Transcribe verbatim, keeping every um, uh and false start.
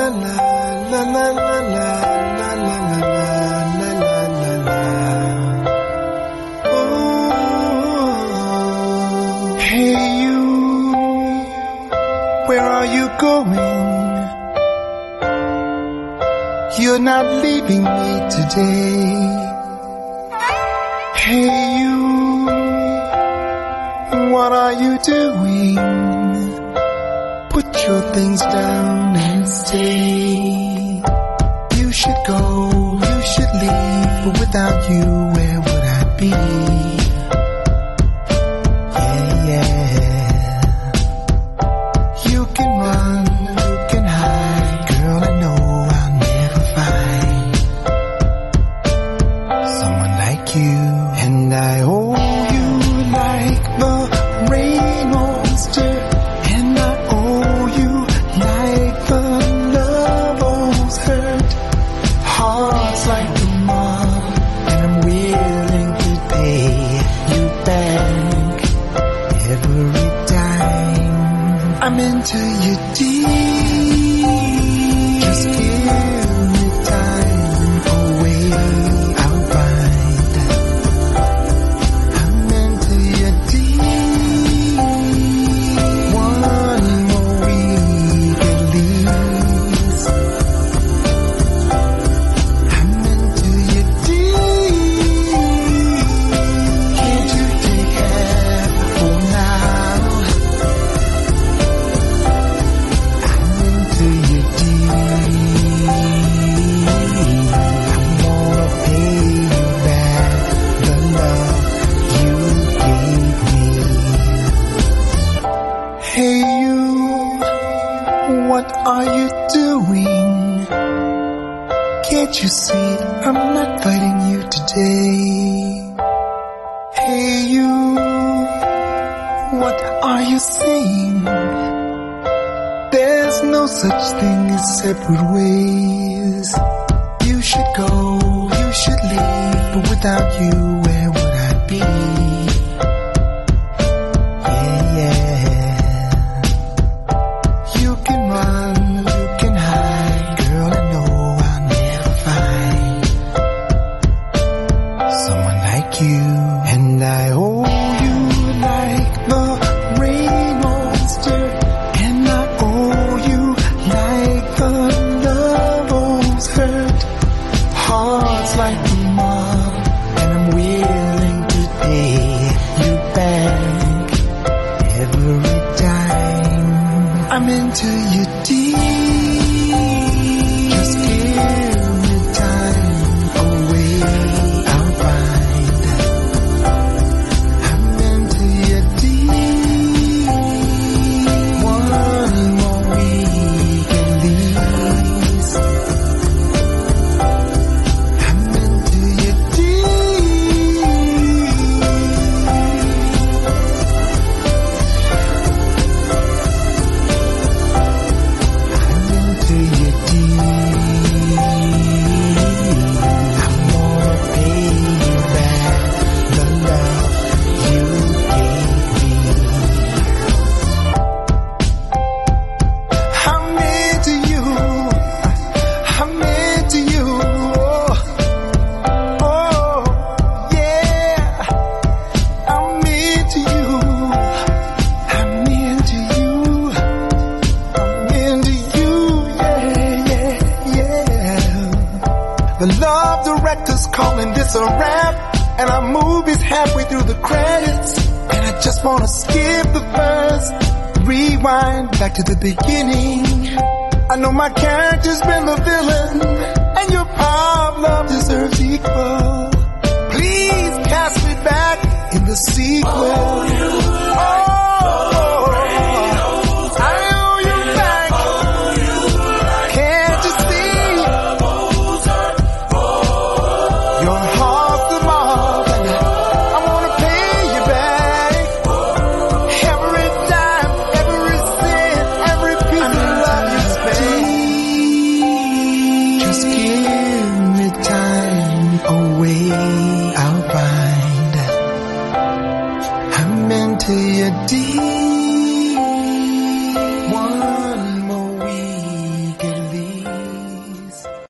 la la la la la la la la la la la la. Oh, hey you, where are you going? You're not leaving me today. Hey you, what are you doing? Put your things down and stay. You should go, you should leave, but without you, where would I be? Yeah, yeah. You can run, you can hide, girl, I know I'll never find someone like you. And I owe you like the rain monster, and I owe you like the love almost hurt. Hearts like the mob, and I'm willing to pay you back every time. I'm into you deep. Just give me time, away I'll find. I'm into you deep. One more week at least. I'm into you deep. Can't you take half for now? I'm into you deep. I wanna pay you back the love you gave me. Hey you, what are you doing? Can't you see I'm not fighting you today? Hey you, what are you saying? There's no such thing as separate ways. You should go, you should leave, but without you, where would I be? Yeah, yeah. You can run, you can hide, girl, I know I'll never find someone like you. And I owe you like the rain monster, and I owe you like the love almost hurt. Hearts like the mob, and I'm willing to pay you back every time. I'm into you deep. Just give me time, away I'll find. I'm into you deep. One more week at least. I'm into you deep. I'm into you deep. I wanna pay you back the love you gave me. I'm into you. I'm into you. Oh, oh, yeah. I'm into you. I'm into you. I'm into you. Yeah, yeah, yeah. The love director's calling this a rap, and our movie's halfway through the credits, and I just wanna skip the verse, rewind back to the beginning. I know my character's been the villain, and your power of love deserves equal. Please cast me back in the sequel. Oh, I owe you back. Can't you see? Your heart's the mob, and I wanna pay you back. Every dime, every cent, every piece of love you spent. Just give me time, away I'll find. I'm into you deep. One